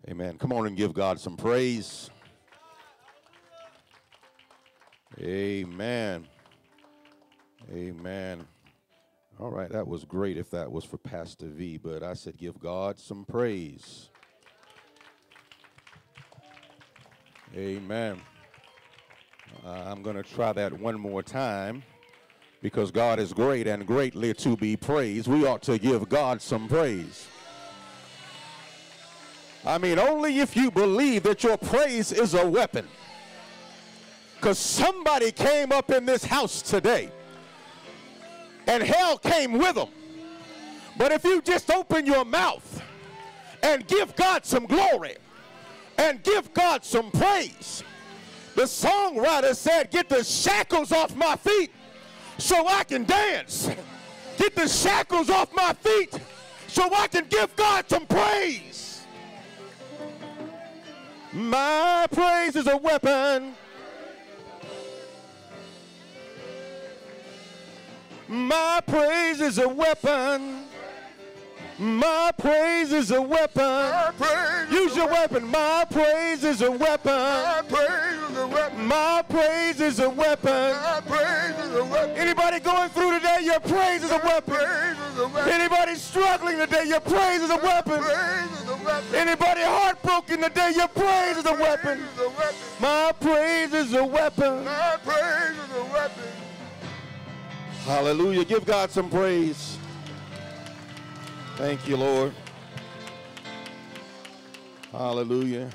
Amen. Come on and give God some praise. Amen. Amen. All right, that was great if that was for Pastor V, but I said give God some praise. Amen. I'm going to try that one more time because God is great and greatly to be praised. We ought to give God some praise. I mean, only if you believe that your praise is a weapon. Because somebody came up in this house today and hell came with them. But if you just open your mouth and give God some glory and give God some praise, the songwriter said, get the shackles off my feet so I can dance. Get the shackles off my feet so I can give God some praise. My praise is a weapon. My praise is a weapon. My praise is a weapon. Use your weapon. My praise is a weapon. My praise is a weapon. Anybody going through today, your praise is a weapon. Anybody struggling today, your praise is a weapon. Anybody heartbroken today, your praise is a weapon. My praise is a weapon. My praise is a weapon. Hallelujah. Give God some praise. Thank you, Lord. Hallelujah.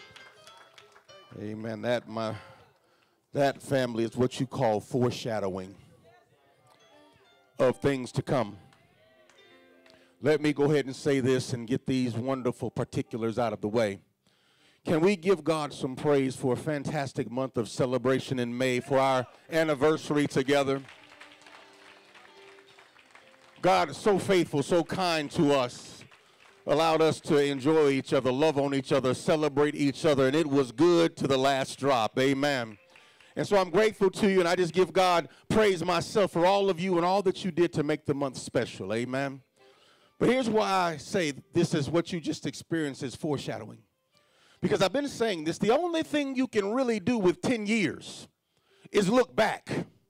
Amen. That family is what you call foreshadowing of things to come. Let me go ahead and say this and get these wonderful particulars out of the way. Can we give God some praise for a fantastic month of celebration in May for our anniversary together? God is so faithful, so kind to us, allowed us to enjoy each other, love on each other, celebrate each other, and it was good to the last drop. Amen. And so I'm grateful to you, and I just give God praise myself for all of you and all that you did to make the month special. Amen. But here's why I say this is what you just experienced is foreshadowing. Because I've been saying this, the only thing you can really do with 10 years is look back.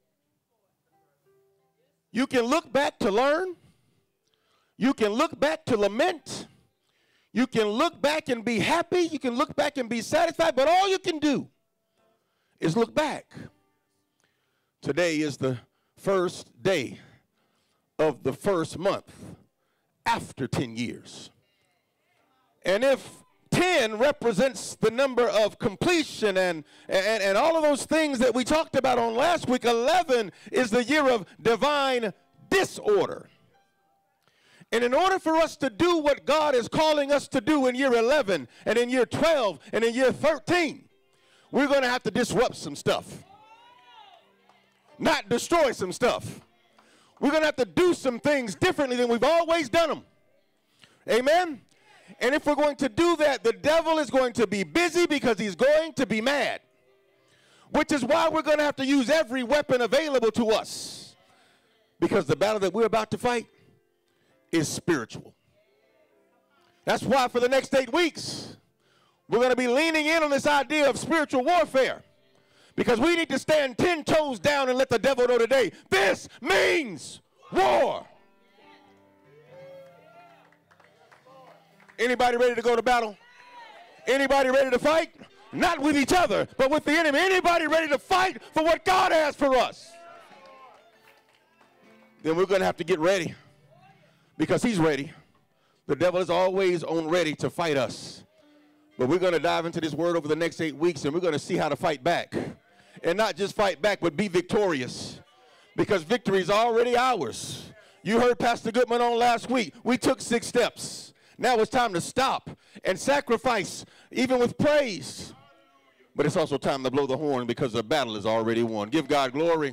You can look back to learn. You can look back to lament. You can look back and be happy. You can look back and be satisfied. But all you can do is look back. Today is the first day of the first month after 10 years. And if 10 represents the number of completion and all of those things that we talked about on last week, 11 is the year of divine disorder. And in order for us to do what God is calling us to do in year 11 and in year 12 and in year 13, we're going to have to disrupt some stuff. Not destroy some stuff. We're going to have to do some things differently than we've always done them. Amen? And if we're going to do that, the devil is going to be busy because he's going to be mad. Which is why we're going to have to use every weapon available to us. Because the battle that we're about to fight is spiritual. That's why for the next 8 weeks, we're going to be leaning in on this idea of spiritual warfare. Because we need to stand 10 toes down and let the devil know today, this means war. Anybody ready to go to battle? Anybody ready to fight? Not with each other, but with the enemy. Anybody ready to fight for what God has for us? Then we're going to have to get ready because he's ready. The devil is always on ready to fight us. But we're going to dive into this word over the next 8 weeks, and we're going to see how to fight back. And not just fight back, but be victorious. Because victory is already ours. You heard Pastor Goodman on last week. We took 6 steps. Now it's time to stop and sacrifice, even with praise. But it's also time to blow the horn because the battle is already won. Give God glory.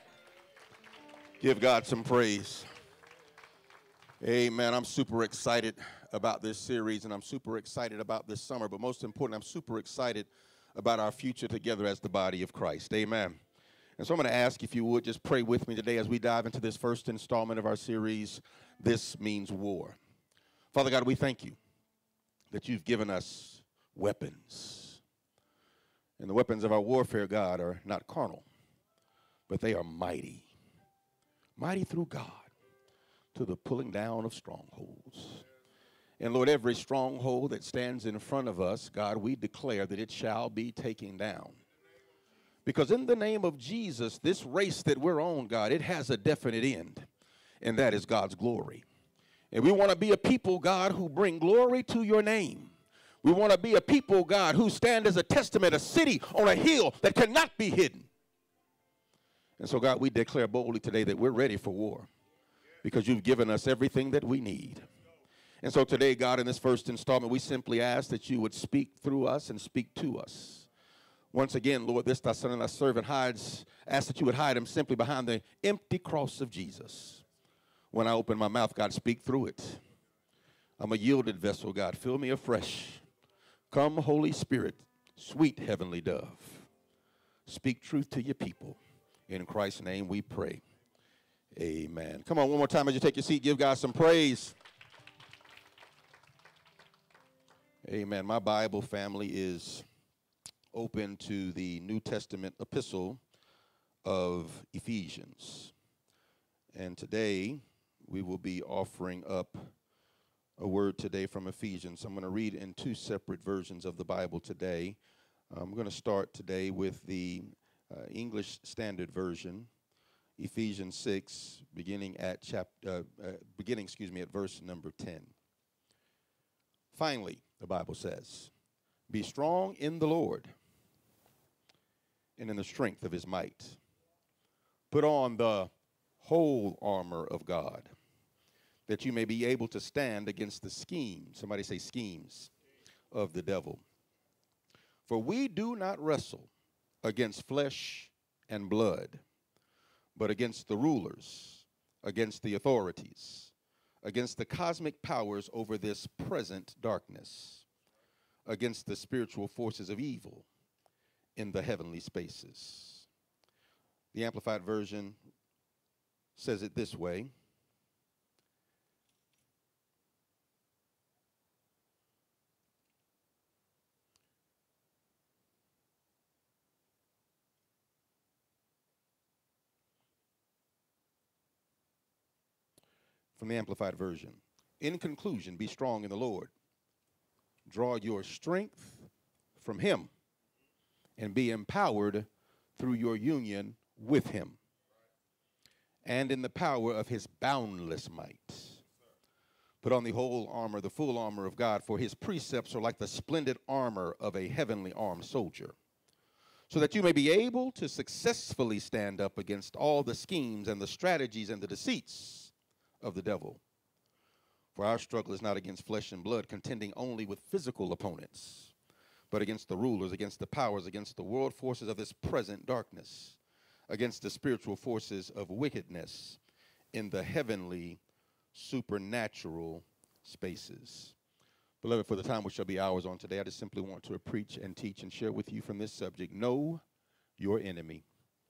Give God some praise. Amen. I'm super excited about this series, and I'm super excited about this summer. But most important, I'm super excited about our future together as the body of Christ. Amen. And so I'm going to ask if you would just pray with me today as we dive into this first installment of our series, This Means War. Father God, we thank you that you've given us weapons. And the weapons of our warfare, God, are not carnal, but they are mighty. Mighty through God to the pulling down of strongholds. And Lord, every stronghold that stands in front of us, God, we declare that it shall be taken down. Because in the name of Jesus, this race that we're on, God, it has a definite end, and that is God's glory. And we want to be a people, God, who bring glory to your name. We want to be a people, God, who stand as a testament, a city on a hill that cannot be hidden. And so, God, we declare boldly today that we're ready for war because you've given us everything that we need. And so today, God, in this first installment, we simply ask that you would speak through us and speak to us. Once again, Lord, this thy son and thy servant ask that you would hide him simply behind the empty cross of Jesus. When I open my mouth, God, speak through it. I'm a yielded vessel, God. Fill me afresh. Come, Holy Spirit, sweet heavenly dove. Speak truth to your people. In Christ's name we pray. Amen. Come on, one more time as you take your seat, give God some praise. Amen. My Bible family is open to the New Testament epistle of Ephesians. And today we will be offering up a word today from Ephesians. I'm going to read in two separate versions of the Bible today. I'm going to start today with the English Standard Version, Ephesians 6, beginning at verse number 10. Finally, the Bible says, be strong in the Lord and in the strength of his might. Put on the whole armor of God, that you may be able to stand against the schemes, somebody say schemes, of the devil. For we do not wrestle against flesh and blood, but against the rulers, against the authorities, against the cosmic powers over this present darkness, against the spiritual forces of evil in the heavenly spaces. The Amplified Version says it this way. From the Amplified Version. In conclusion, be strong in the Lord. Draw your strength from him and be empowered through your union with him and in the power of his boundless might. Put on the whole armor, the full armor of God, for his precepts are like the splendid armor of a heavenly armed soldier, so that you may be able to successfully stand up against all the schemes and the strategies and the deceits of the devil. For our struggle is not against flesh and blood, contending only with physical opponents, but against the rulers, against the powers, against the world forces of this present darkness, against the spiritual forces of wickedness in the heavenly supernatural spaces. Beloved, for the time which shall be ours on today, I just simply want to preach and teach and share with you from this subject. Know your enemy.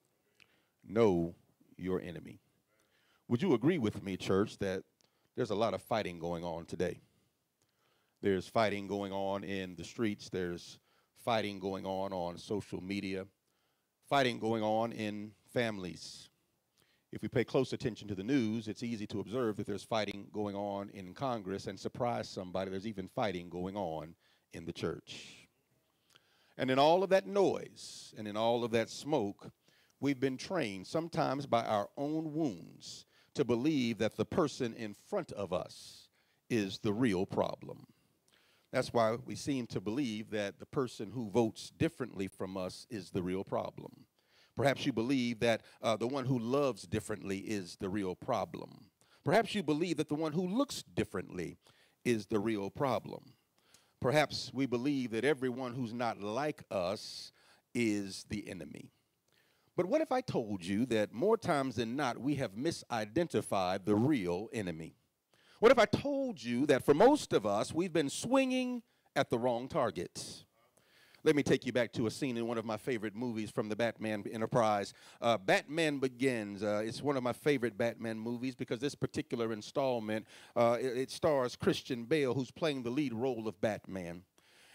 Know your enemy. Would you agree with me, church, that there's a lot of fighting going on today? There's fighting going on in the streets. There's fighting going on social media. Fighting going on in families. If we pay close attention to the news, it's easy to observe that there's fighting going on in Congress, and surprise somebody, there's even fighting going on in the church. And in all of that noise and in all of that smoke, we've been trained, sometimes by our own wounds, to believe that the person in front of us is the real problem. That's why we seem to believe that the person who votes differently from us is the real problem. Perhaps you believe that the one who loves differently is the real problem. Perhaps you believe that the one who looks differently is the real problem. Perhaps we believe that everyone who's not like us is the enemy. But what if I told you that more times than not, we have misidentified the real enemy? What if I told you that for most of us, we've been swinging at the wrong targets? Let me take you back to a scene in one of my favorite movies from the Batman enterprise. Batman Begins. It's one of my favorite Batman movies because this particular installment, it stars Christian Bale, who's playing the lead role of Batman.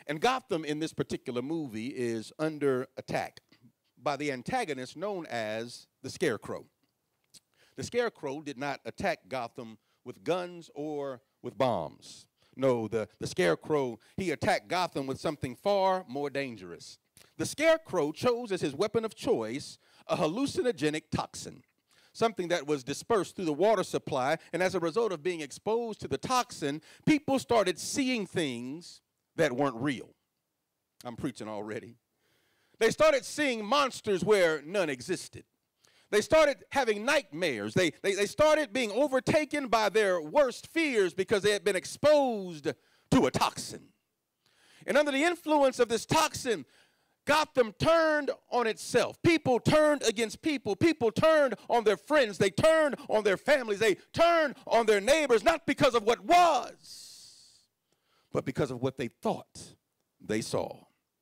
And Gotham in this particular movie is under attack by the antagonist known as the Scarecrow. The Scarecrow did not attack Gotham with guns or with bombs. No, the Scarecrow, he attacked Gotham with something far more dangerous. The Scarecrow chose as his weapon of choice a hallucinogenic toxin, something that was dispersed through the water supply, and as a result of being exposed to the toxin, people started seeing things that weren't real. I'm preaching already. They started seeing monsters where none existed. They started having nightmares. They started being overtaken by their worst fears because they had been exposed to a toxin. And under the influence of this toxin, Gotham turned on itself. People turned against people. People turned on their friends. They turned on their families. They turned on their neighbors, not because of what was, but because of what they thought they saw.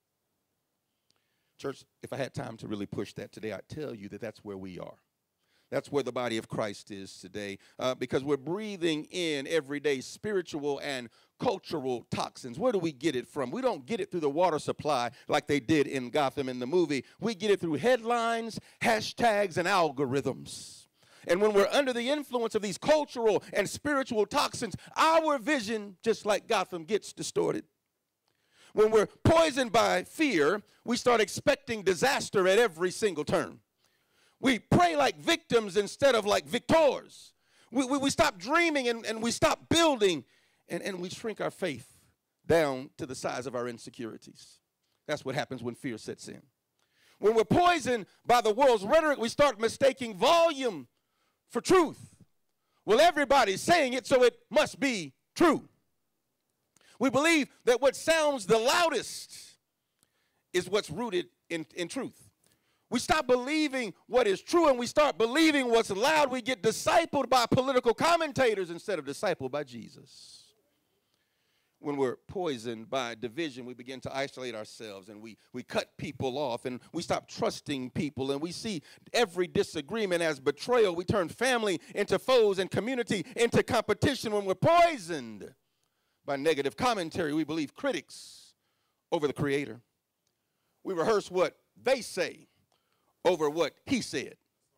Church, if I had time to really push that today, I'd tell you that that's where we are. That's where the body of Christ is today, because we're breathing in everyday spiritual and cultural toxins. Where do we get it from? We don't get it through the water supply like they did in Gotham in the movie. We get it through headlines, hashtags, and algorithms. And when we're under the influence of these cultural and spiritual toxins, our vision, just like Gotham, gets distorted. When we're poisoned by fear, we start expecting disaster at every single turn. We pray like victims instead of like victors. We stop dreaming and we stop building, and we shrink our faith down to the size of our insecurities. That's what happens when fear sets in. When we're poisoned by the world's rhetoric, we start mistaking volume for truth. Well, everybody's saying it, so it must be true. We believe that what sounds the loudest is what's rooted in truth. We stop believing what is true and we start believing what's loud. We get discipled by political commentators instead of discipled by Jesus. When we're poisoned by division, we begin to isolate ourselves and we cut people off and we stop trusting people and we see every disagreement as betrayal. We turn family into foes and community into competition. When we're poisoned by negative commentary, we believe critics over the Creator. We rehearse what they say over what He said.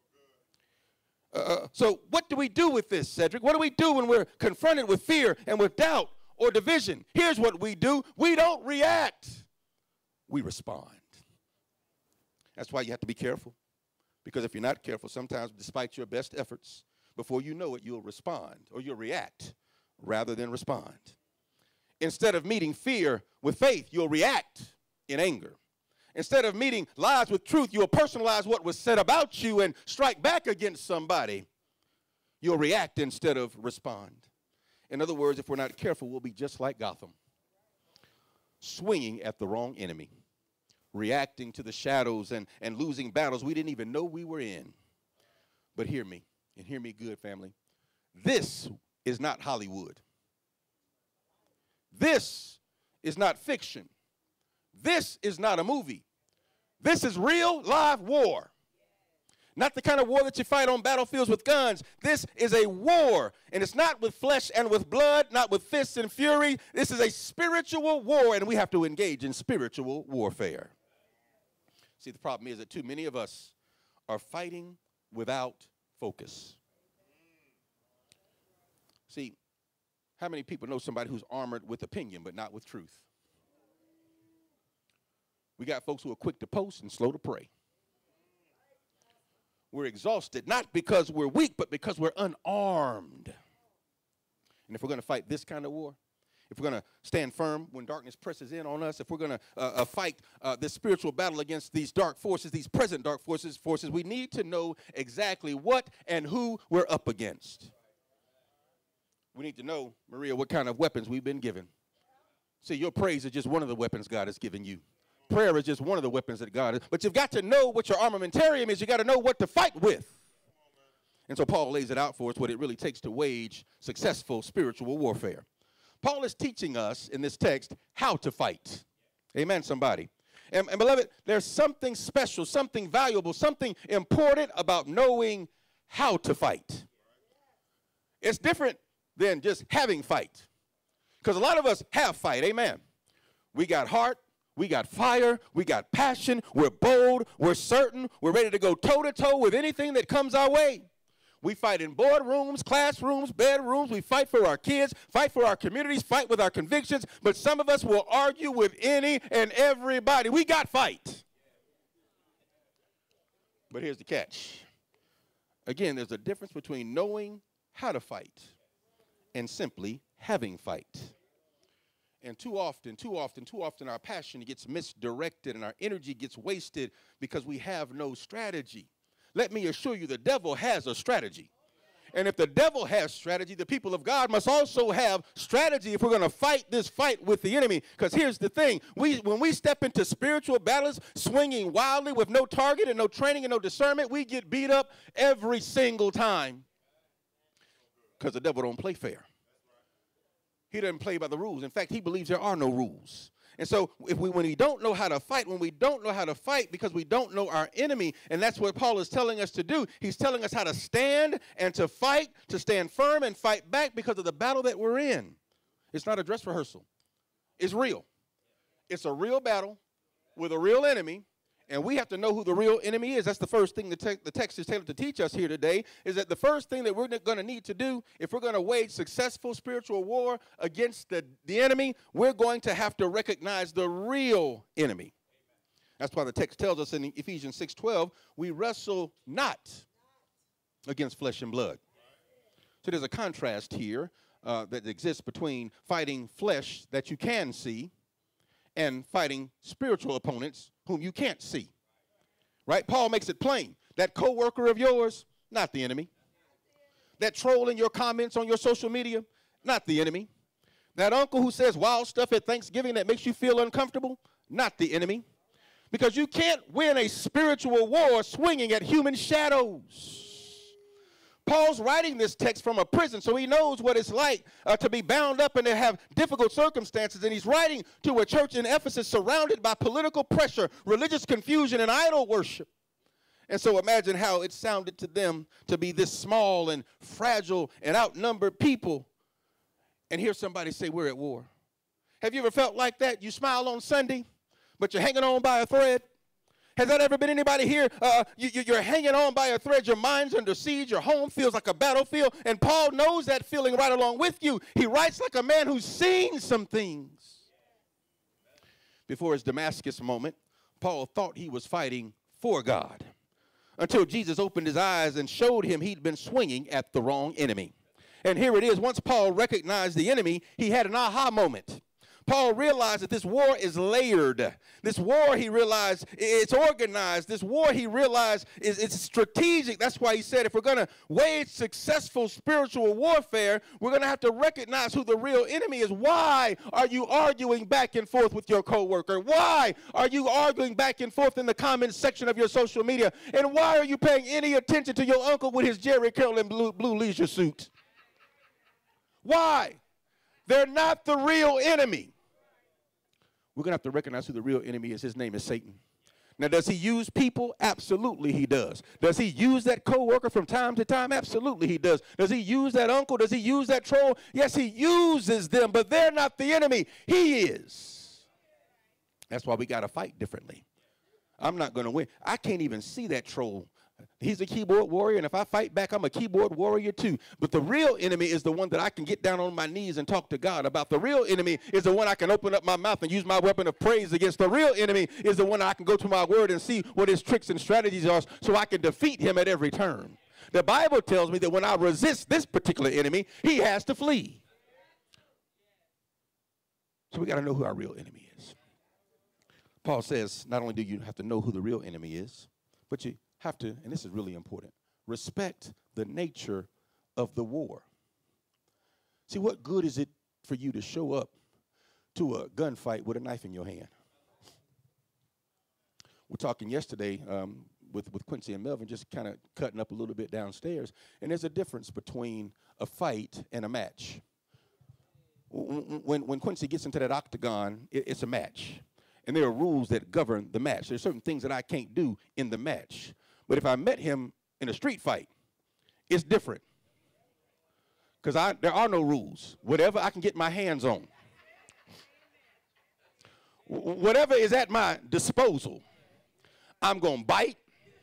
So what do we do with this, Cedric? What do we do when we're confronted with fear and with doubt or division? Here's what we do. We don't react. We respond. That's why you have to be careful. Because if you're not careful, sometimes despite your best efforts, before you know it, you'll respond or you'll react rather than respond. Instead of meeting fear with faith, you'll react in anger. Instead of meeting lies with truth, you'll personalize what was said about you and strike back against somebody. You'll react instead of respond. In other words, if we're not careful, we'll be just like Gotham, swinging at the wrong enemy, reacting to the shadows and losing battles we didn't even know we were in. But hear me, and hear me good, family. This is not Hollywood. This is not fiction. This is not a movie. This is real, live war. Not the kind of war that you fight on battlefields with guns. This is a war, and it's not with flesh and with blood, not with fists and fury. This is a spiritual war, and we have to engage in spiritual warfare. See, the problem is that too many of us are fighting without focus. See, how many people know somebody who's armored with opinion but not with truth? We got folks who are quick to post and slow to pray. We're exhausted, not because we're weak, but because we're unarmed. And if we're going to fight this kind of war, if we're going to stand firm when darkness presses in on us, if we're going to fight this spiritual battle against these dark forces, these present dark forces, we need to know exactly what and who we're up against. We need to know, Maria, what kind of weapons we've been given. See, your praise is just one of the weapons God has given you. Prayer is just one of the weapons that God has. But you've got to know what your armamentarium is. You've got to know what to fight with. And so Paul lays it out for us, what it really takes to wage successful spiritual warfare. Paul is teaching us in this text how to fight. Amen, somebody. And beloved, there's something special, something valuable, something important about knowing how to fight. It's different than just having fight. Because a lot of us have fight, amen. We got heart. We got fire. We got passion. We're bold. We're certain. We're ready to go toe-to-toe with anything that comes our way. We fight in boardrooms, classrooms, bedrooms. We fight for our kids, fight for our communities, fight with our convictions. But some of us will argue with any and everybody. We got fight. But here's the catch. Again, there's a difference between knowing how to fight and simply having fight. And too often, our passion gets misdirected and our energy gets wasted because we have no strategy. Let me assure you, the devil has a strategy. And if the devil has strategy, the people of God must also have strategy if we're going to fight this fight with the enemy. Because here's the thing. When we step into spiritual battles, swinging wildly with no target and no training and no discernment, we get beat up every single time. Because the devil don't play fair. He doesn't play by the rules. In fact, he believes there are no rules. And so when we don't know how to fight, because we don't know our enemy, and that's what Paul is telling us to do. He's telling us how to stand and to fight, to stand firm and fight back because of the battle that we're in. It's not a dress rehearsal. It's real. It's a real battle with a real enemy, and we have to know who the real enemy is. That's the first thing the text is tailored to teach us here today, is that the first thing that we're going to need to do, if we're going to wage successful spiritual war against the enemy, we're going to have to recognize the real enemy. That's why the text tells us in Ephesians 6:12, we wrestle not against flesh and blood. So there's a contrast here that exists between fighting flesh that you can see and fighting spiritual opponents whom you can't see. Right? Paul makes it plain. That coworker of yours, not the enemy. That troll in your comments on your social media, not the enemy. That uncle who says wild stuff at Thanksgiving that makes you feel uncomfortable, not the enemy. Because you can't win a spiritual war swinging at human shadows. Paul's writing this text from a prison, so he knows what it's like to be bound up and to have difficult circumstances. And he's writing to a church in Ephesus surrounded by political pressure, religious confusion, and idol worship. And so imagine how it sounded to them to be this small and fragile and outnumbered people and hear somebody say, we're at war. Have you ever felt like that? You smile on Sunday, but you're hanging on by a thread. Has that ever been anybody here? You're hanging on by a thread. Your mind's under siege. Your home feels like a battlefield. And Paul knows that feeling right along with you. He writes like a man who's seen some things. Before his Damascus moment, Paul thought he was fighting for God until Jesus opened his eyes and showed him he'd been swinging at the wrong enemy. And here it is. Once Paul recognized the enemy, he had an aha moment. Paul realized that this war is layered. This war, he realized, it's organized. This war, he realized, it's strategic. That's why he said if we're going to wage successful spiritual warfare, we're going to have to recognize who the real enemy is. Why are you arguing back and forth with your coworker? Why are you arguing back and forth in the comments section of your social media? And why are you paying any attention to your uncle with his Jerry Curl and blue leisure suit? Why? They're not the real enemy. We're going to have to recognize who the real enemy is. His name is Satan. Now, does he use people? Absolutely he does. Does he use that coworker from time to time? Absolutely he does. Does he use that uncle? Does he use that troll? Yes, he uses them, but they're not the enemy. He is. That's why we got to fight differently. I'm not going to win. I can't even see that troll. He's a keyboard warrior, and if I fight back, I'm a keyboard warrior too. But the real enemy is the one that I can get down on my knees and talk to God about. The real enemy is the one I can open up my mouth and use my weapon of praise against. The real enemy is the one I can go to my word and see what his tricks and strategies are so I can defeat him at every turn. The Bible tells me that when I resist this particular enemy, he has to flee. So we got to know who our real enemy is. Paul says not only do you have to know who the real enemy is, but you have to, and this is really important, respect the nature of the war. See, what good is it for you to show up to a gunfight with a knife in your hand? We're talking yesterday with Quincy and Melvin, just kind of cutting up a little bit downstairs, and there's a difference between a fight and a match. When Quincy gets into that octagon, it's a match. And there are rules that govern the match. There are certain things that I can't do in the match. But if I met him in a street fight, it's different. Because there are no rules. Whatever I can get my hands on. Whatever is at my disposal, I'm going to bite.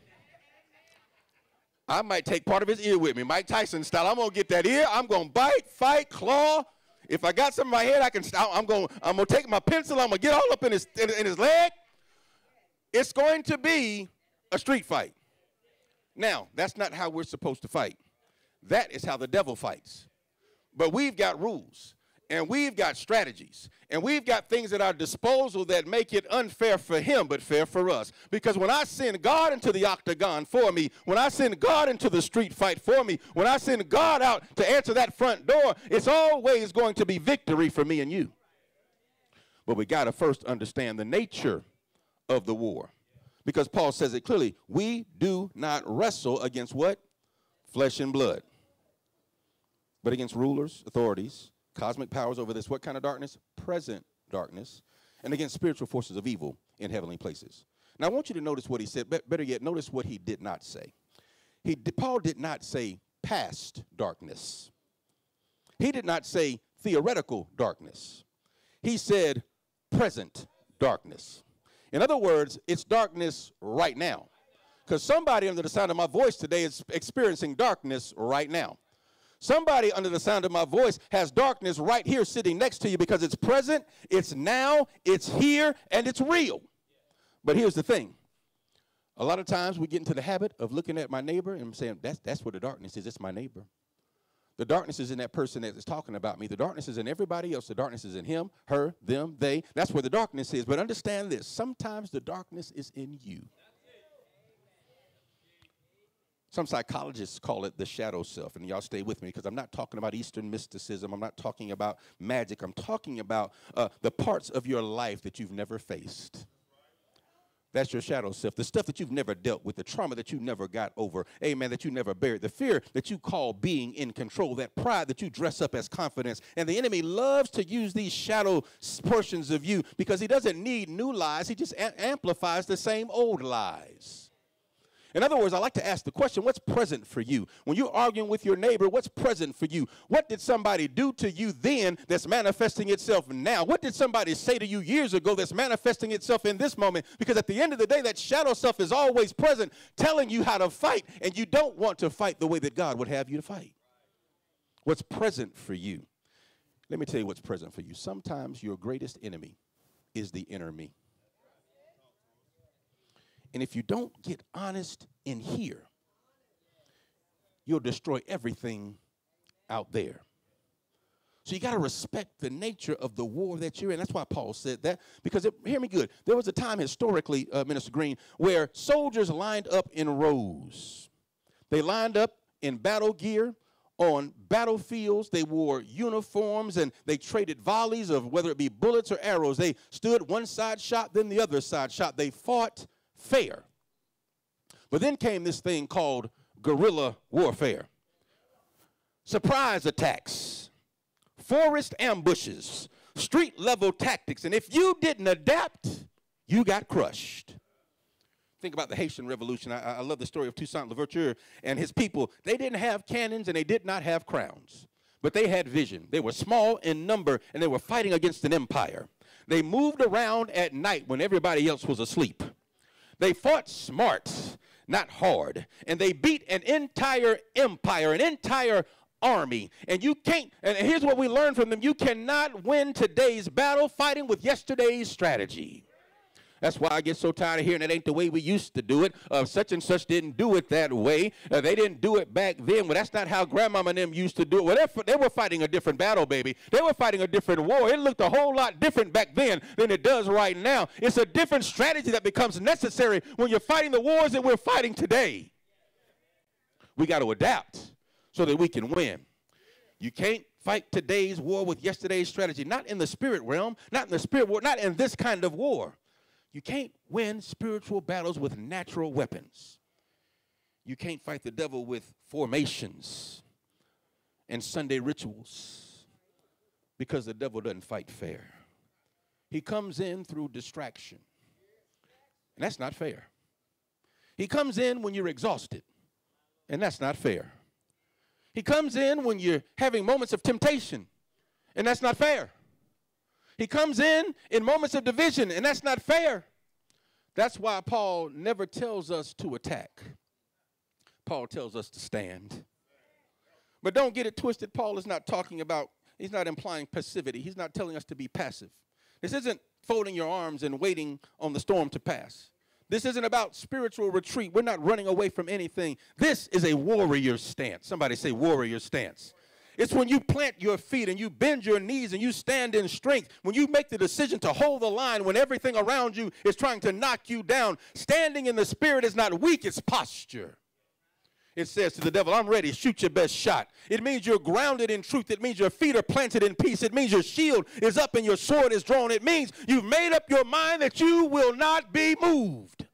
I might take part of his ear with me, Mike Tyson style. I'm going to get that ear. I'm going to bite, fight, claw. If I got something in my head, I'm going to take my pencil. I'm going to get all up in his leg. It's going to be a street fight. Now, that's not how we're supposed to fight. That is how the devil fights. But we've got rules, and we've got strategies, and we've got things at our disposal that make it unfair for him, but fair for us. Because when I send God into the octagon for me, when I send God into the street fight for me, when I send God out to answer that front door, it's always going to be victory for me and you. But we got to first understand the nature of the war. Because Paul says it clearly, we do not wrestle against what? Flesh and blood. But against rulers, authorities, cosmic powers over this, what kind of darkness? Present darkness. And against spiritual forces of evil in heavenly places. Now I want you to notice what he said. Better yet, notice what he did not say. Paul did not say past darkness. He did not say theoretical darkness. He said present darkness. In other words, it's darkness right now. Because somebody under the sound of my voice today is experiencing darkness right now. Somebody under the sound of my voice has darkness right here sitting next to you because it's present, it's now, it's here, and it's real. But here's the thing. A lot of times we get into the habit of looking at my neighbor and saying, that's where the darkness is. It's my neighbor. The darkness is in that person that is talking about me. The darkness is in everybody else. The darkness is in him, her, them, they. That's where the darkness is. But understand this. Sometimes the darkness is in you. Some psychologists call it the shadow self. And y'all stay with me because I'm not talking about Eastern mysticism. I'm not talking about magic. I'm talking about the parts of your life that you've never faced. That's your shadow self. The stuff that you've never dealt with, the trauma that you never got over, amen, that you never buried, the fear that you call being in control, that pride that you dress up as confidence. And the enemy loves to use these shadow portions of you because he doesn't need new lies. He just amplifies the same old lies. In other words, I like to ask the question, what's present for you? When you're arguing with your neighbor, what's present for you? What did somebody do to you then that's manifesting itself now? What did somebody say to you years ago that's manifesting itself in this moment? Because at the end of the day, that shadow self is always present, telling you how to fight, and you don't want to fight the way that God would have you to fight. What's present for you? Let me tell you what's present for you. Sometimes your greatest enemy is the inner me. And if you don't get honest in here, you'll destroy everything out there. So you got to respect the nature of the war that you're in. That's why Paul said that. Because, hear me good, there was a time historically, Minister Green, where soldiers lined up in rows. They lined up in battle gear on battlefields. They wore uniforms and they traded volleys of whether it be bullets or arrows. They stood one side shot, then the other side shot. They fought fair. But then came this thing called guerrilla warfare. Surprise attacks, forest ambushes, street level tactics. And if you didn't adapt, you got crushed. Think about the Haitian Revolution. I love the story of Toussaint Louverture and his people. They didn't have cannons and they did not have crowns, but they had vision. They were small in number and they were fighting against an empire. They moved around at night when everybody else was asleep. They fought smart, not hard, and they beat an entire empire, an entire army. And you can't, and here's what we learned from them, you cannot win today's battle fighting with yesterday's strategy. That's why I get so tired of hearing that ain't the way we used to do it. Such and such didn't do it that way. They didn't do it back then. Well, that's not how Grandmama and them used to do it. Well, they were fighting a different battle, baby. They were fighting a different war. It looked a whole lot different back then than it does right now. It's a different strategy that becomes necessary when you're fighting the wars that we're fighting today. We got to adapt so that we can win. You can't fight today's war with yesterday's strategy. Not in the spirit realm, not in the spirit war, not in this kind of war. You can't win spiritual battles with natural weapons. You can't fight the devil with formations and Sunday rituals because the devil doesn't fight fair. He comes in through distraction, and that's not fair. He comes in when you're exhausted, and that's not fair. He comes in when you're having moments of temptation, and that's not fair. He comes in moments of division, and that's not fair. That's why Paul never tells us to attack. Paul tells us to stand. But don't get it twisted. Paul is not talking about, he's not implying passivity. He's not telling us to be passive. This isn't folding your arms and waiting on the storm to pass. This isn't about spiritual retreat. We're not running away from anything. This is a warrior stance. Somebody say warrior stance. It's when you plant your feet and you bend your knees and you stand in strength. When you make the decision to hold the line when everything around you is trying to knock you down. Standing in the spirit is not weak, it's posture. It says to the devil, I'm ready, shoot your best shot. It means you're grounded in truth. It means your feet are planted in peace. It means your shield is up and your sword is drawn. It means you've made up your mind that you will not be moved.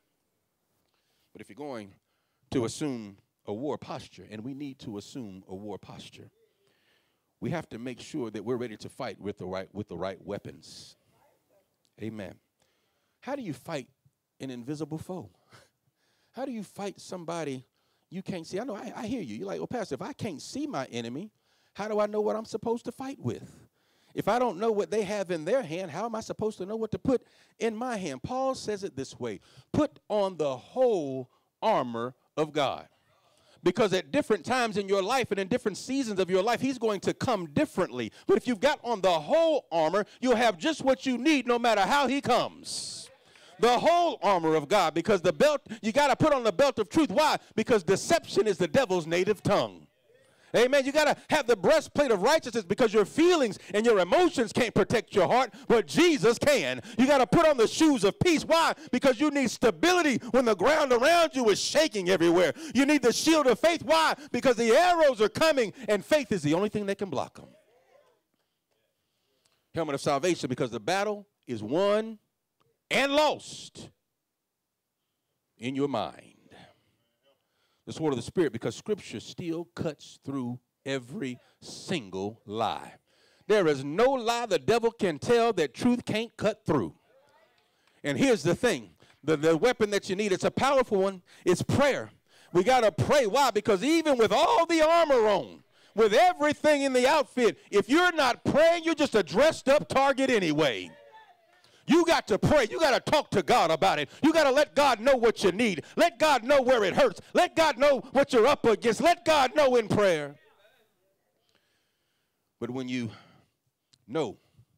But if you're going to assume a war posture, and we need to assume a war posture, we have to make sure that we're ready to fight with the right weapons. Amen. How do you fight an invisible foe? How do you fight somebody you can't see? I know, I hear you. You're like, well, Pastor, if I can't see my enemy, how do I know what I'm supposed to fight with? If I don't know what they have in their hand, how am I supposed to know what to put in my hand? Paul says it this way: put on the whole armor of God. Because at different times in your life and in different seasons of your life, he's going to come differently. But if you've got on the whole armor, you'll have just what you need no matter how he comes. The whole armor of God, because the belt, you got to put on the belt of truth. Why? Because deception is the devil's native tongue. Amen. You got to have the breastplate of righteousness, because your feelings and your emotions can't protect your heart, but Jesus can. You got to put on the shoes of peace. Why? Because you need stability when the ground around you is shaking everywhere. You need the shield of faith. Why? Because the arrows are coming, and faith is the only thing that can block them. Helmet of salvation, because the battle is won and lost in your mind. The sword of the Spirit, because Scripture still cuts through every single lie. There is no lie the devil can tell that truth can't cut through. And here's the thing. The weapon that you need, it's a powerful one. It's prayer. We got to pray. Why? Because even with all the armor on, with everything in the outfit, if you're not praying, you're just a dressed up target anyway. You got to pray. You got to talk to God about it. You got to let God know what you need. Let God know where it hurts. Let God know what you're up against. Let God know in prayer. But when you know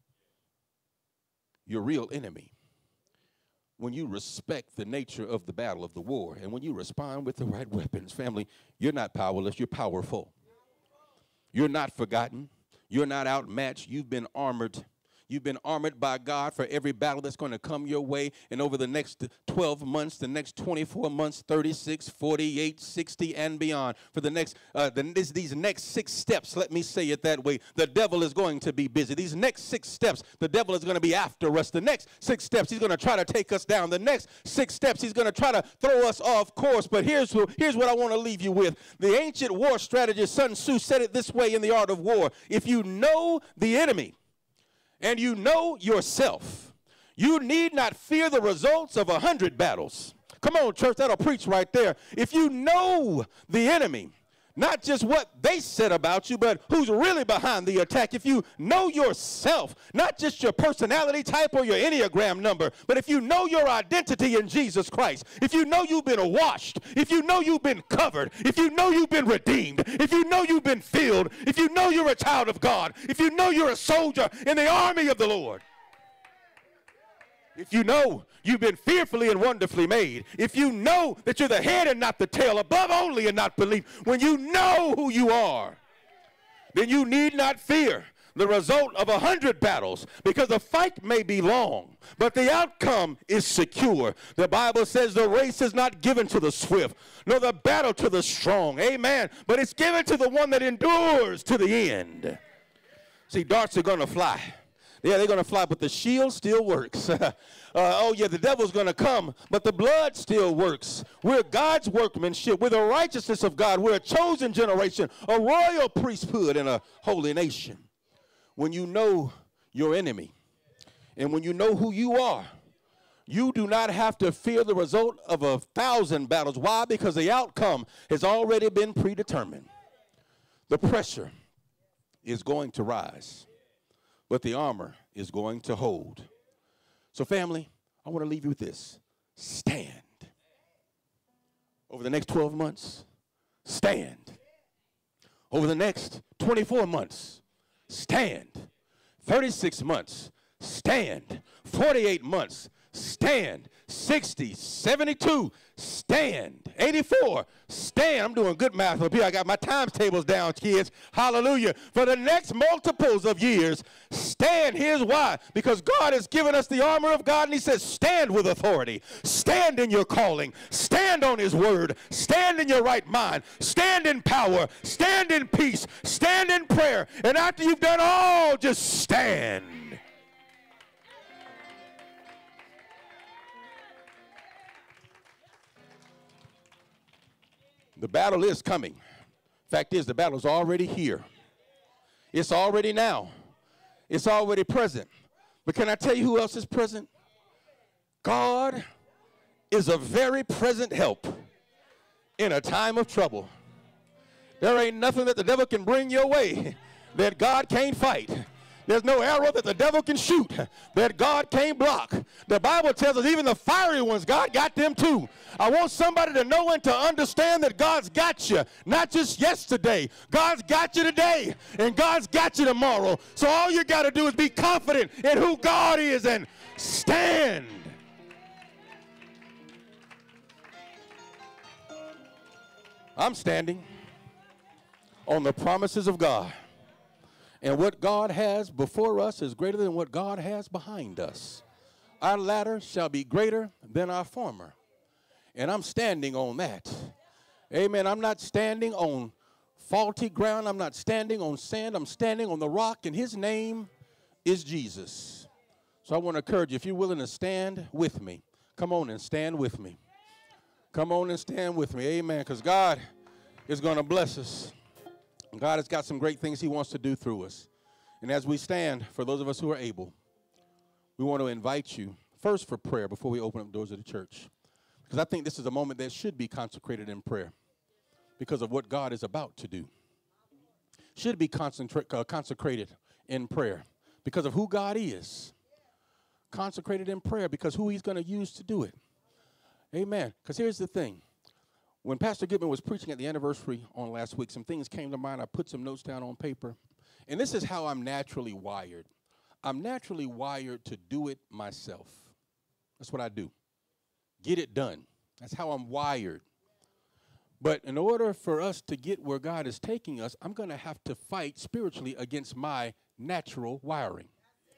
your real enemy, when you respect the nature of the battle, of the war, and when you respond with the right weapons, family, you're not powerless. You're powerful. You're not forgotten. You're not outmatched. You've been armored. You've been armored by God for every battle that's going to come your way. And over the next 12 months, the next 24 months, 36, 48, 60, and beyond, for the next, these next 6 steps, let me say it that way, the devil is going to be busy. These next 6 steps, the devil is going to be after us. The next 6 steps, he's going to try to take us down. The next 6 steps, he's going to try to throw us off course. But here's what I want to leave you with. The ancient war strategist Sun Tzu said it this way in The Art of War: if you know the enemy, and you know yourself, you need not fear the results of 100 battles. Come on, church, that'll preach right there. If you know the enemy, not just what they said about you, but who's really behind the attack. If you know yourself, not just your personality type or your Enneagram number, but if you know your identity in Jesus Christ, if you know you've been washed, if you know you've been covered, if you know you've been redeemed, if you know you've been filled, if you know you're a child of God, if you know you're a soldier in the army of the Lord, if you know you've been fearfully and wonderfully made, if you know that you're the head and not the tail, above only and not beneath, when you know who you are, then you need not fear the result of 100 battles, because the fight may be long, but the outcome is secure. The Bible says the race is not given to the swift, nor the battle to the strong. Amen. But it's given to the one that endures to the end. See, darts are going to fly. Yeah, they're going to fly, but the shield still works. Oh, yeah, the devil's going to come, but the blood still works. We're God's workmanship. We're the righteousness of God. We're a chosen generation, a royal priesthood, and a holy nation. When you know your enemy, and when you know who you are, you do not have to fear the result of 1,000 battles. Why? Because the outcome has already been predetermined. The pressure is going to rise, but the armor is going to hold. So family, I want to leave you with this. Stand. Over the next 12 months, stand. Over the next 24 months, stand. 36 months, stand. 48 months, stand. 60, 72, stand. 84, stand. I'm doing good math up here. I got my times tables down, kids. Hallelujah. For the next multiples of years, stand. Here's why. Because God has given us the armor of God, and he says, stand with authority. Stand in your calling. Stand on his word. Stand in your right mind. Stand in power. Stand in peace. Stand in prayer. And after you've done all, just stand. The battle is coming. Fact is, the battle is already here. It's already now. It's already present. But can I tell you who else is present? God is a very present help in a time of trouble. There ain't nothing that the devil can bring your way that God can't fight. There's no arrow that the devil can shoot that God can't block. The Bible tells us even the fiery ones, God got them too. I want somebody to know and to understand that God's got you, not just yesterday. God's got you today, and God's got you tomorrow. So all you got to do is be confident in who God is and stand. I'm standing on the promises of God. And what God has before us is greater than what God has behind us. Our latter shall be greater than our former. And I'm standing on that. Amen. I'm not standing on faulty ground. I'm not standing on sand. I'm standing on the rock, and his name is Jesus. So I want to encourage you, if you're willing to stand with me, come on and stand with me. Come on and stand with me. Amen. Because God is going to bless us. God has got some great things he wants to do through us. And as we stand, for those of us who are able, we want to invite you first for prayer before we open up doors of the church. Because I think this is a moment that should be consecrated in prayer because of what God is about to do. Should be consecrated in prayer because of who God is. Consecrated in prayer because who he's going to use to do it. Amen. Because here's the thing. When Pastor Goodman was preaching at the anniversary on last week, some things came to mind. I put some notes down on paper. And this is how I'm naturally wired. I'm naturally wired to do it myself. That's what I do. Get it done. That's how I'm wired. But in order for us to get where God is taking us, I'm going to have to fight spiritually against my natural wiring.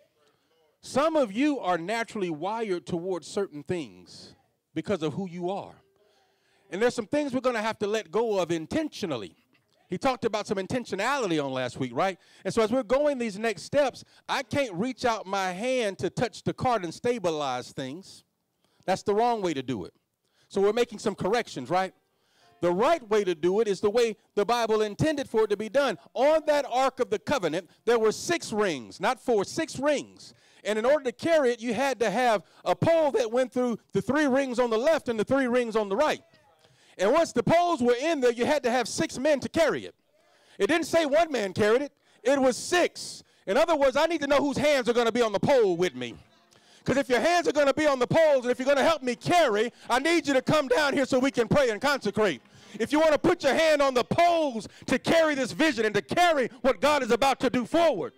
Some of you are naturally wired towards certain things because of who you are. And there's some things we're going to have to let go of intentionally. He talked about some intentionality on last week, right? And so as we're going these next steps, I can't reach out my hand to touch the cart and stabilize things. That's the wrong way to do it. So we're making some corrections, right? The right way to do it is the way the Bible intended for it to be done. On that Ark of the Covenant, there were 6 rings, not 4, 6 rings. And in order to carry it, you had to have a pole that went through the 3 rings on the left and the 3 rings on the right. And once the poles were in there, you had to have 6 men to carry it. It didn't say 1 man carried it. It was 6. In other words, I need to know whose hands are going to be on the pole with me. Because if your hands are going to be on the poles, and if you're going to help me carry, I need you to come down here so we can pray and consecrate. If you want to put your hand on the poles to carry this vision and to carry what God is about to do forward,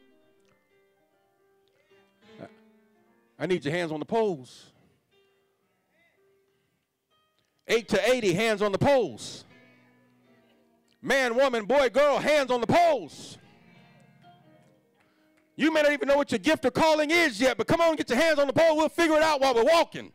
I need your hands on the poles. 8 to 80, hands on the poles. Man, woman, boy, girl, hands on the poles. You may not even know what your gift or calling is yet, but come on, get your hands on the pole. We'll figure it out while we're walking.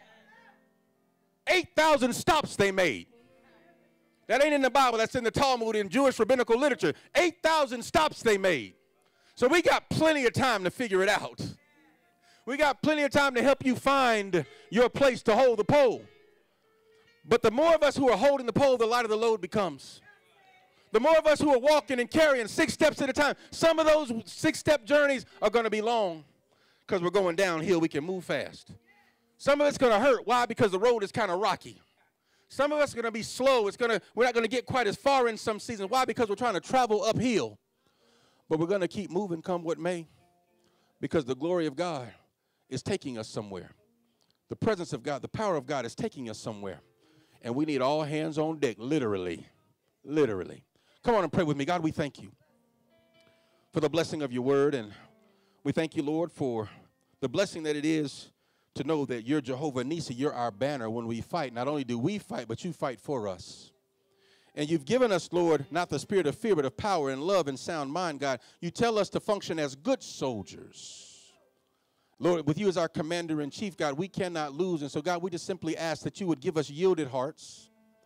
8,000 stops they made. That ain't in the Bible. That's in the Talmud in Jewish rabbinical literature. 8,000 stops they made. So we got plenty of time to figure it out. We got plenty of time to help you find your place to hold the pole. But the more of us who are holding the pole, the lighter the load becomes. The more of us who are walking and carrying 6 steps at a time, some of those 6-step journeys are going to be long because we're going downhill. We can move fast. Some of it's going to hurt. Why? Because the road is kind of rocky. Some of us are going to be slow. We're not going to get quite as far in some seasons. Why? Because we're trying to travel uphill. But we're going to keep moving come what may. Because the glory of God is taking us somewhere. The presence of God, the power of God is taking us somewhere. And we need all hands on deck, literally. Literally. Come on and pray with me. God, we thank you for the blessing of your word. And we thank you, Lord, for the blessing that it is to know that you're Jehovah Nissi. You're our banner when we fight. Not only do we fight, but you fight for us. And you've given us, Lord, not the spirit of fear, but of power and love and sound mind, God. You tell us to function as good soldiers. Lord, with you as our commander-in-chief, God, we cannot lose. And so, God, we just simply ask that you would give us yielded hearts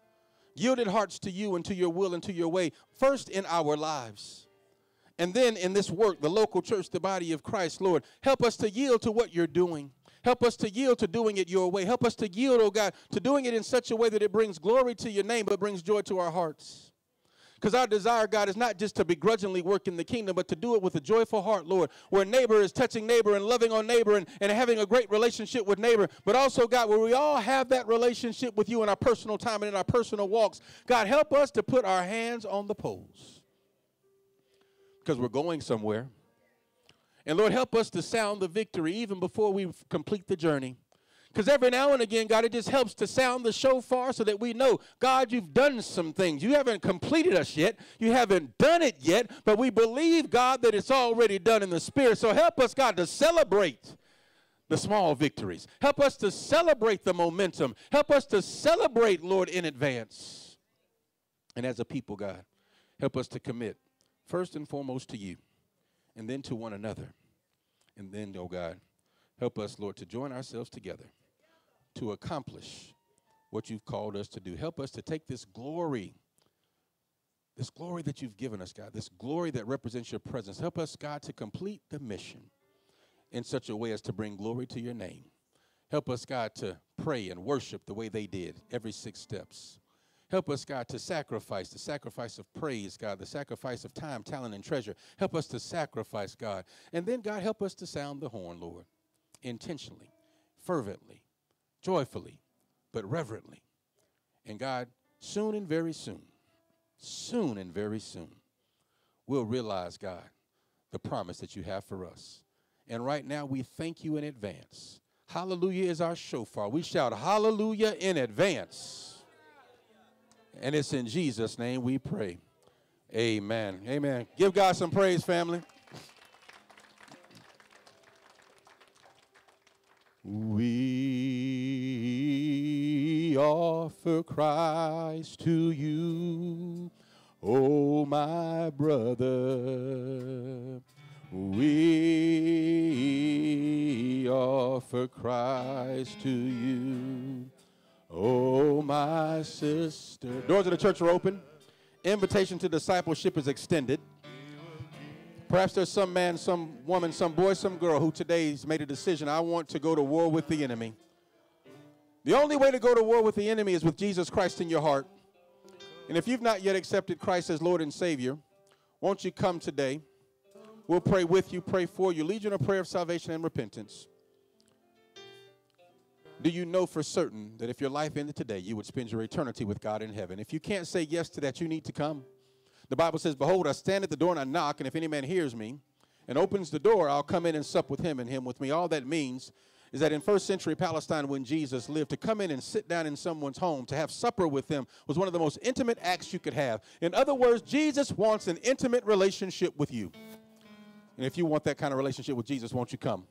to you and to your will and to your way, first in our lives. And then in this work, the local church, the body of Christ, Lord, help us to yield to what you're doing. Help us to yield to doing it your way. Help us to yield, oh God, to doing it in such a way that it brings glory to your name, but brings joy to our hearts. Because our desire, God, is not just to begrudgingly work in the kingdom, but to do it with a joyful heart, Lord, where neighbor is touching neighbor and loving on neighbor and having a great relationship with neighbor. But also, God, where we all have that relationship with you in our personal time and in our personal walks. God, help us to put our hands on the poles. Because we're going somewhere. And, Lord, help us to sound the victory even before we complete the journey. Because every now and again, God, it just helps to sound the shofar so that we know, God, you've done some things. You haven't completed us yet. You haven't done it yet. But we believe, God, that it's already done in the Spirit. So help us, God, to celebrate the small victories. Help us to celebrate the momentum. Help us to celebrate, Lord, in advance. And as a people, God, help us to commit first and foremost to you, and then to one another. And then, oh God, help us, Lord, to join ourselves together to accomplish what you've called us to do. Help us to take this glory that you've given us, God, this glory that represents your presence. Help us, God, to complete the mission in such a way as to bring glory to your name. Help us, God, to pray and worship the way they did, every 6 steps. Help us, God, to sacrifice, the sacrifice of praise, God, the sacrifice of time, talent, and treasure. Help us to sacrifice, God. And then, God, help us to sound the horn, Lord, intentionally, fervently, joyfully, but reverently. And, God, soon and very soon, we'll realize, God, the promise that you have for us. And right now, we thank you in advance. Hallelujah is our shofar. We shout hallelujah in advance. And it's in Jesus' name we pray. Amen. Amen. Give God some praise, family. We offer Christ to you, oh my brother. We offer Christ to you, oh, my sister. Doors of the church are open. Invitation to discipleship is extended. Perhaps there's some man, some woman, some boy, some girl who today's made a decision. I want to go to war with the enemy. The only way to go to war with the enemy is with Jesus Christ in your heart. And if you've not yet accepted Christ as Lord and Savior, won't you come today? We'll pray with you, pray for you, lead you in a prayer of salvation and repentance. Do you know for certain that if your life ended today, you would spend your eternity with God in heaven? If you can't say yes to that, you need to come. The Bible says, behold, I stand at the door and I knock, and if any man hears me and opens the door, I'll come in and sup with him and him with me. All that means is that in first century Palestine, when Jesus lived, to come in and sit down in someone's home, to have supper with them, was one of the most intimate acts you could have. In other words, Jesus wants an intimate relationship with you. And if you want that kind of relationship with Jesus, won't you come?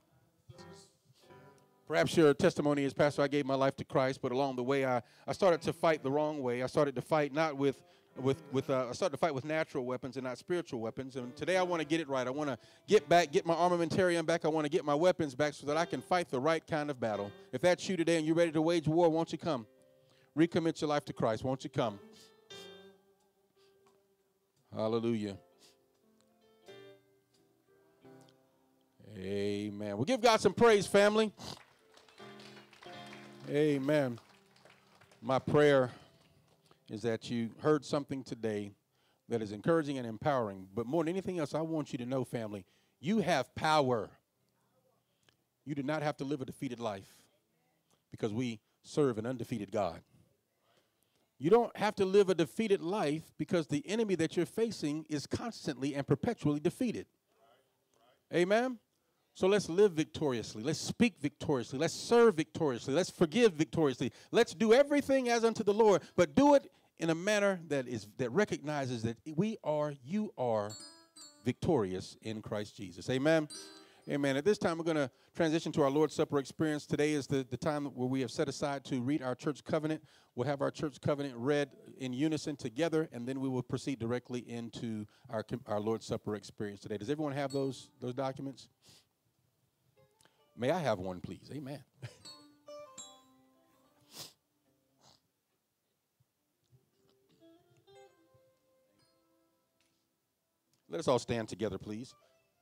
Perhaps your testimony is, Pastor, I gave my life to Christ, but along the way I started to fight the wrong way. I started to fight not I started to fight with natural weapons and not spiritual weapons. And today I want to get it right. I want to get my armamentarium back. I want to get my weapons back so that I can fight the right kind of battle. If that's you today and you're ready to wage war, won't you come? Recommit your life to Christ. Won't you come? Hallelujah. Amen. Well, give God some praise, family. Amen. My prayer is that you heard something today that is encouraging and empowering. But more than anything else, I want you to know, family, you have power. You do not have to live a defeated life because we serve an undefeated God. You don't have to live a defeated life because the enemy that you're facing is constantly and perpetually defeated. Amen? So let's live victoriously. Let's speak victoriously. Let's serve victoriously. Let's forgive victoriously. Let's do everything as unto the Lord, but do it in a manner that recognizes that you are victorious in Christ Jesus. Amen. Amen. At this time, we're going to transition to our Lord's Supper experience. Today is the time where we have set aside to read our church covenant. We'll have our church covenant read in unison together, and then we will proceed directly into our Lord's Supper experience today. Does everyone have those documents? May I have one, please? Amen. Let us all stand together, please.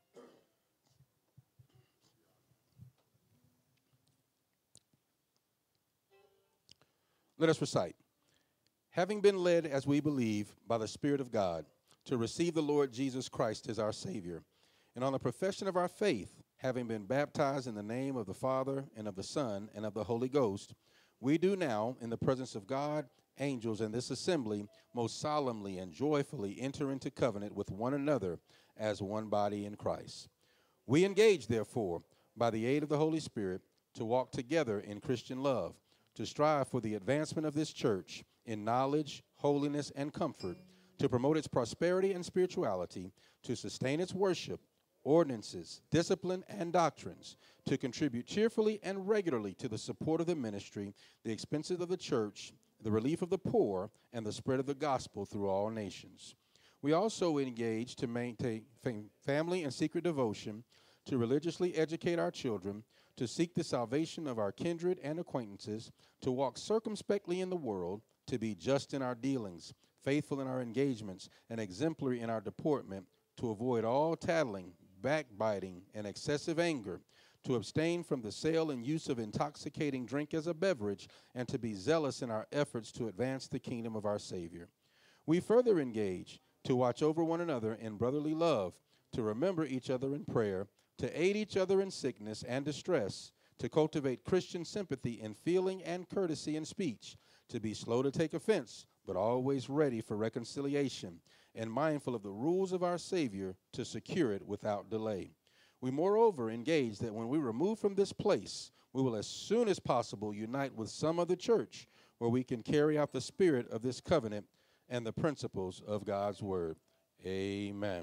Let us recite. Having been led, as we believe, by the Spirit of God, to receive the Lord Jesus Christ as our Savior, and on the profession of our faith, having been baptized in the name of the Father, and of the Son, and of the Holy Ghost, we do now, in the presence of God, angels, and this assembly, most solemnly and joyfully enter into covenant with one another as one body in Christ. We engage, therefore, by the aid of the Holy Spirit, to walk together in Christian love, to strive for the advancement of this church in knowledge, holiness, and comfort, to promote its prosperity and spirituality, to sustain its worship, ordinances, discipline, and doctrines, to contribute cheerfully and regularly to the support of the ministry, the expenses of the church, the relief of the poor, and the spread of the gospel through all nations. We also engage to maintain family and secret devotion, to religiously educate our children, to seek the salvation of our kindred and acquaintances, to walk circumspectly in the world, to be just in our dealings, faithful in our engagements, and exemplary in our deportment, to avoid all tattling, backbiting, and excessive anger, to abstain from the sale and use of intoxicating drink as a beverage, and to be zealous in our efforts to advance the kingdom of our Savior. We further engage to watch over one another in brotherly love, to remember each other in prayer, to aid each other in sickness and distress, to cultivate Christian sympathy in feeling and courtesy in speech, to be slow to take offense, but always ready for reconciliation, and mindful of the rules of our Savior to secure it without delay. We moreover engage that when we remove from this place, we will as soon as possible unite with some other church where we can carry out the spirit of this covenant and the principles of God's word. Amen.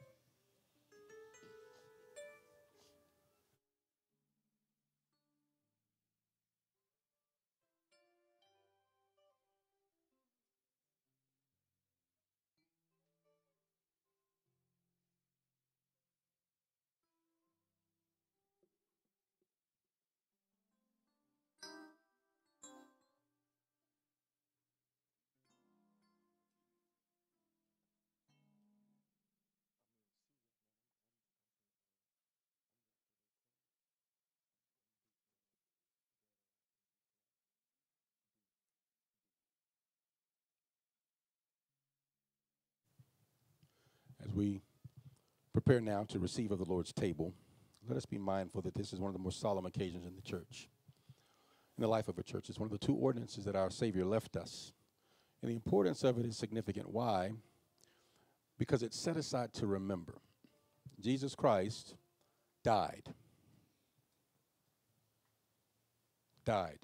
As we prepare now to receive of the Lord's table, let us be mindful that this is one of the most solemn occasions in the church, in the life of a church. It's one of the two ordinances that our Savior left us. And the importance of it is significant. Why? Because it's set aside to remember. Jesus Christ died. Died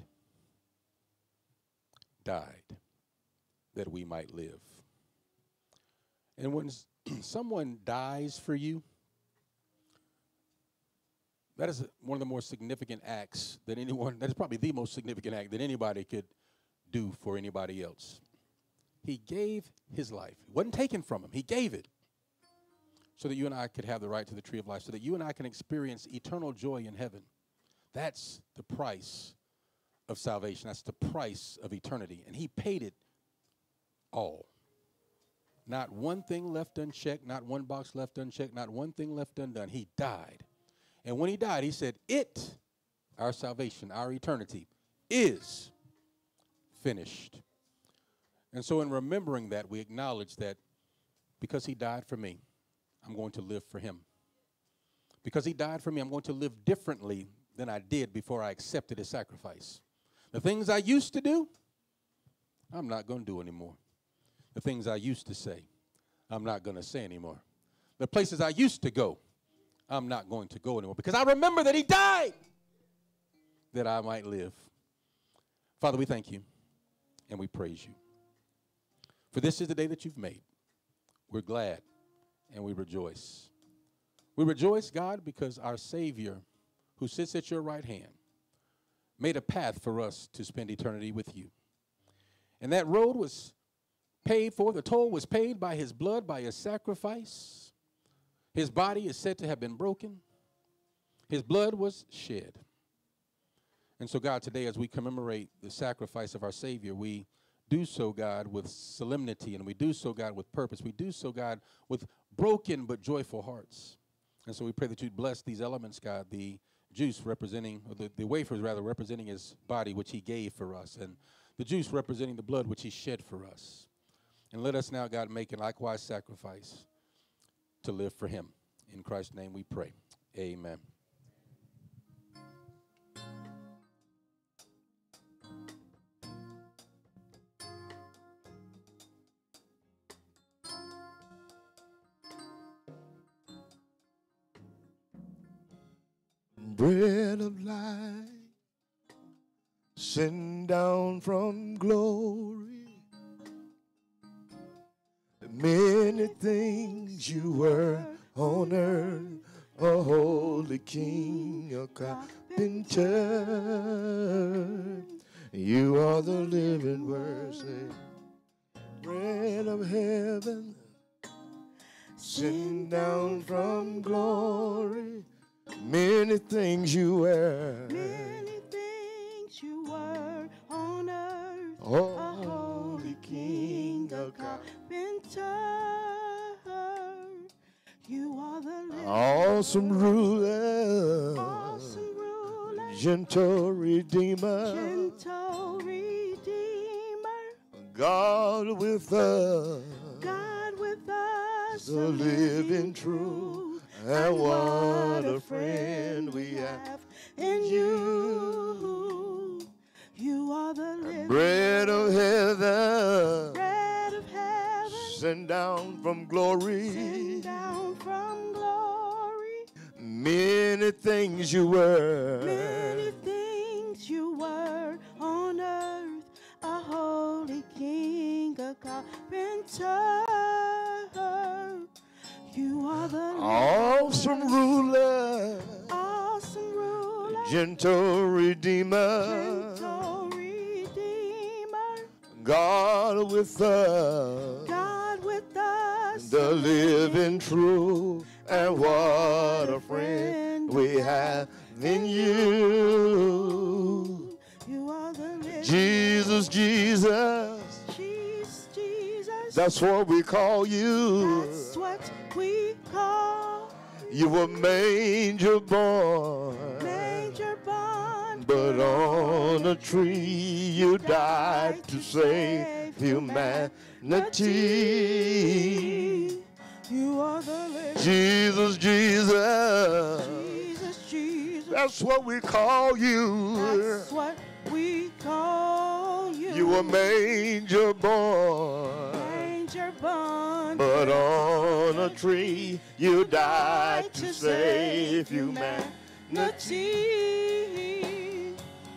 that we might live. And when someone dies for you, that is one of the more significant acts that that is probably the most significant act that anybody could do for anybody else. He gave his life. It wasn't taken from him. He gave it so that you and I could have the right to the tree of life, so that you and I can experience eternal joy in heaven. That's the price of salvation. That's the price of eternity. And he paid it all. Not one thing left unchecked, not one box left unchecked, not one thing left undone. He died. And when he died, he said, our salvation, our eternity, is finished. And so in remembering that, we acknowledge that because he died for me, I'm going to live for him. Because he died for me, I'm going to live differently than I did before I accepted his sacrifice. The things I used to do, I'm not going to do anymore. The things I used to say, I'm not going to say anymore. The places I used to go, I'm not going to go anymore because I remember that he died that I might live. Father, we thank you and we praise you. For this is the day that you've made. We're glad and we rejoice. We rejoice, God, because our Savior, who sits at your right hand, made a path for us to spend eternity with you. And that road was paid for, the toll was paid by his blood, by his sacrifice. His body is said to have been broken. His blood was shed. And so, God, today as we commemorate the sacrifice of our Savior, we do so, God, with solemnity, and we do so, God, with purpose. We do so, God, with broken but joyful hearts. And so we pray that you'd bless these elements, God, the juice representing, or the wafers, rather, representing his body, which he gave for us, and the juice representing the blood, which he shed for us. And let us now, God, make a likewise sacrifice to live for him. In Christ's name we pray. Amen. Bread of life, sent down from glory. Many things you were on earth, a holy king, a carpenter. You are the living word, say, bread of heaven, sent down from glory. Many things you were. Many things you were on earth. Oh, A holy king, a carpenter. You are the living awesome ruler. awesome ruler. Gentle redeemer. Gentle redeemer. God with us. God with us. The living truth. And what a friend we have in you. You are the living bread of heaven. bread of heaven. Sent down from glory. Sent down from glory. Many things you were. Many things you were on earth. A holy king, a carpenter. You are the awesome ruler. awesome ruler. Gentle redeemer. Gentle redeemer. God with us. God with us. The living truth. And what a friend we have in you. You are the living Jesus, Jesus. Jesus, Jesus. That's what we call you. That's what we call You were manger born. Manger born. But on a tree you died to save humanity. You are the living Jesus, Jesus. Jesus, Jesus. That's what we call you. That's what we call you. You were manger born. Manger born. But on a tree you died to save humanity.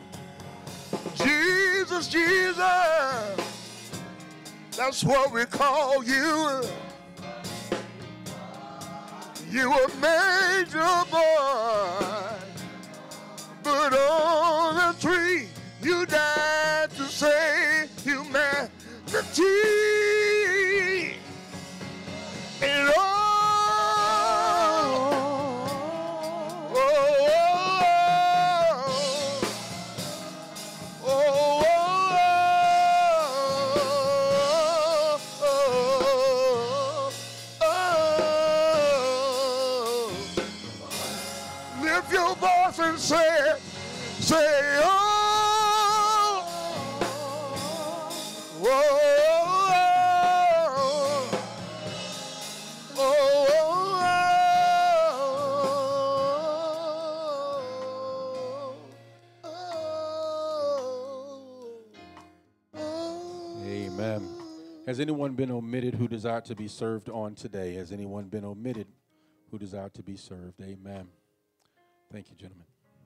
Jesus, Jesus. That's what we call you. You were manger born. But on a tree you died to save humanity. And oh, lift your voice and say oh, oh. Amen. Has anyone been omitted who desired to be served on today? Has anyone been omitted who desire to be served. Amen. Thank you, gentlemen.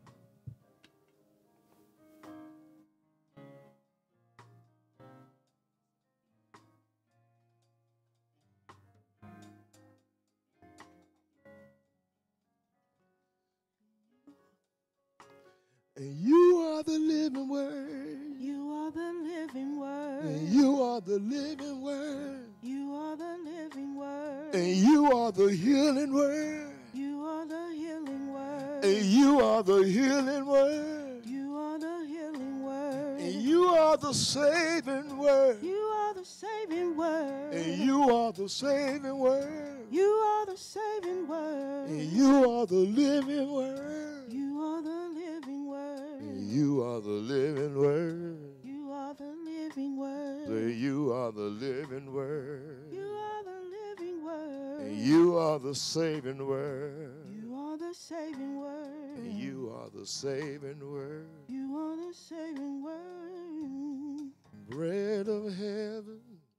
And you are the living word. You are the living word. And you are the living word. You are the living word. And you are the healing word. You are the healing word. And you are the healing word. You are the healing word. And you are the saving word. You are the saving word. And you are the saving word. You are the saving word. And you are the living word. You are the living word. And you are the living word. You are the living word. Say you are the living word. You are the living word. And you are the saving word. You are the saving word. And you are the saving word. You are the saving word. Bread of heaven,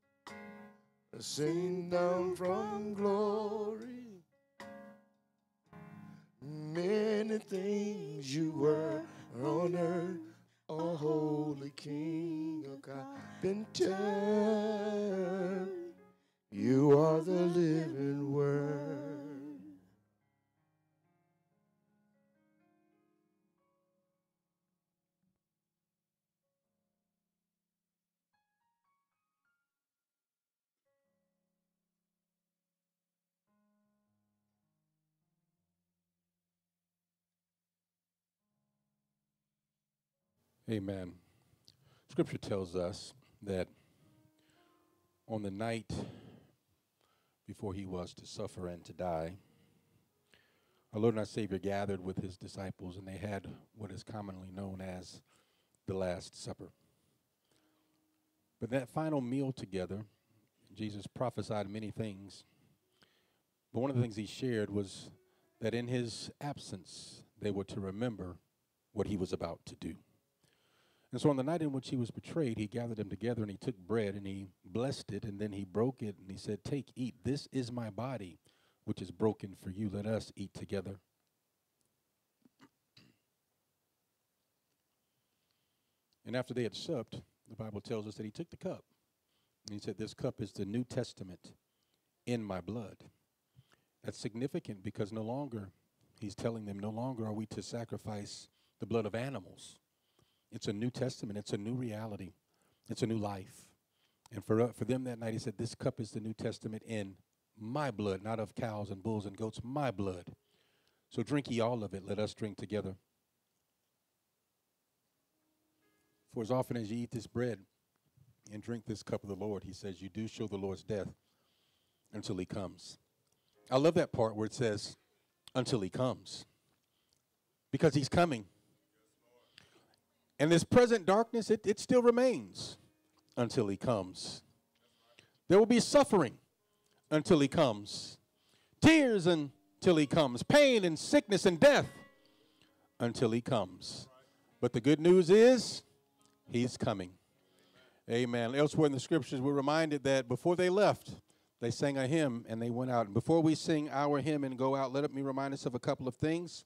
sing down from glory. Many things you were on earth, a holy King of God. Been turned. You are the living word. Amen. Scripture tells us that on the night before he was to suffer and to die, our Lord and our Savior gathered with his disciples, and they had what is commonly known as the Last Supper. But that final meal together, Jesus prophesied many things. But one of the things he shared was that in his absence, they were to remember what he was about to do. And so on the night in which he was betrayed, he gathered them together and he took bread and he blessed it and then he broke it and he said, "Take, eat. This is my body, which is broken for you. Let us eat together." And after they had supped, the Bible tells us that he took the cup and he said, "This cup is the New Testament in my blood." That's significant because no longer, he's telling them, no longer are we to sacrifice the blood of animals. It's a New Testament. It's a new reality. It's a new life. And for them that night, he said, "This cup is the New Testament in my blood, not of cows and bulls and goats, my blood. So drink ye all of it. Let us drink together. For as often as ye eat this bread and drink this cup of the Lord," he says, "you do show the Lord's death until he comes." I love that part where it says, "until he comes," because he's coming. And this present darkness, it still remains until he comes. There will be suffering until he comes. Tears until he comes. Pain and sickness and death until he comes. But the good news is, he's coming. Amen. Elsewhere in the scriptures, we're reminded that before they left, they sang a hymn and they went out. And before we sing our hymn and go out, let me remind us of a couple of things.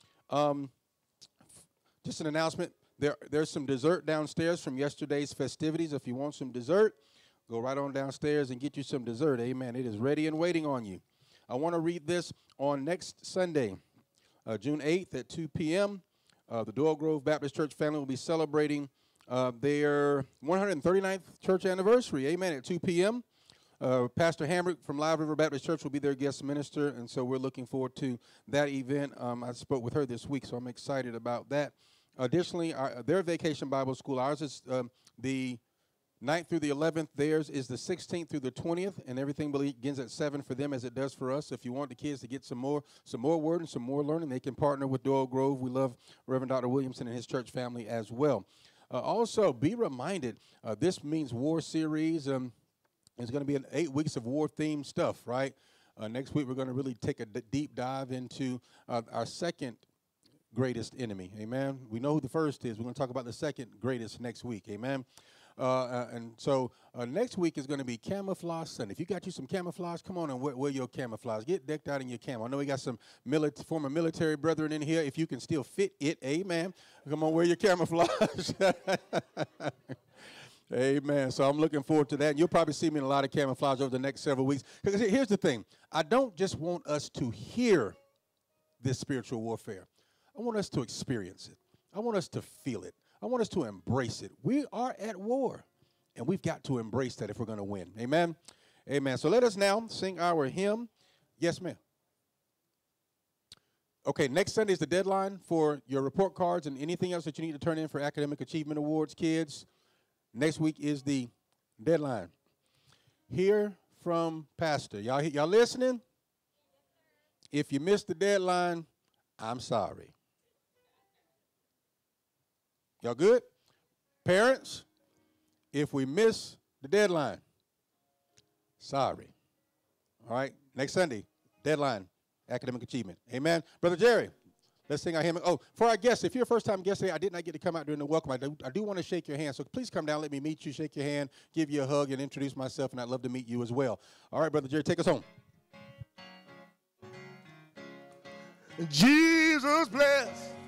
Just an announcement. There's some dessert downstairs from yesterday's festivities. If you want some dessert, go right on downstairs and get you some dessert. Amen. It is ready and waiting on you. I want to read this on next Sunday, June 8th at 2 p.m. The Doyle Grove Baptist Church family will be celebrating their 139th church anniversary. Amen. At 2 p.m. Pastor Hamrick from Live River Baptist Church will be their guest minister, and so we're looking forward to that event. I spoke with her this week, so I'm excited about that. Additionally, their Vacation Bible School, ours is the 9th through the 11th. Theirs is the 16th through the 20th, and everything begins at 7 for them as it does for us. If you want the kids to get some more word and some more learning, they can partner with Doyle Grove. We love Reverend Dr. Williamson and his church family as well. Also, be reminded, this Means War series is going to be 8 weeks of war-themed stuff, right? Next week, we're going to really take a deep dive into our second greatest enemy. Amen. We know who the first is. We're going to talk about the second greatest next week. Amen. And so next week is going to be Camouflage Sunday. If you got you some camouflage, come on and wear your camouflage. Get decked out in your camo. I know we got some former military brethren in here. If you can still fit it, amen. Come on, wear your camouflage. Amen. So I'm looking forward to that. And you'll probably see me in a lot of camouflage over the next several weeks. Because here's the thing. I don't just want us to hear this spiritual warfare. I want us to experience it. I want us to feel it. I want us to embrace it. We are at war, and we've got to embrace that if we're going to win. Amen? Amen. So let us now sing our hymn. Yes, ma'am. Okay, next Sunday is the deadline for your report cards and anything else that you need to turn in for Academic Achievement Awards, kids. Next week is the deadline. Hear from Pastor. Y'all listening? If you missed the deadline, I'm sorry. Y'all good? Parents, if we miss the deadline, sorry. All right, next Sunday, deadline, academic achievement. Amen. Brother Jerry, let's sing our hymn. Oh, for our guests, if you're a first-time guest today, I did not get to come out during the welcome. I do want to shake your hand, so please come down, let me meet you, shake your hand, give you a hug, and introduce myself, and I'd love to meet you as well. All right, Brother Jerry, take us home. Jesus bless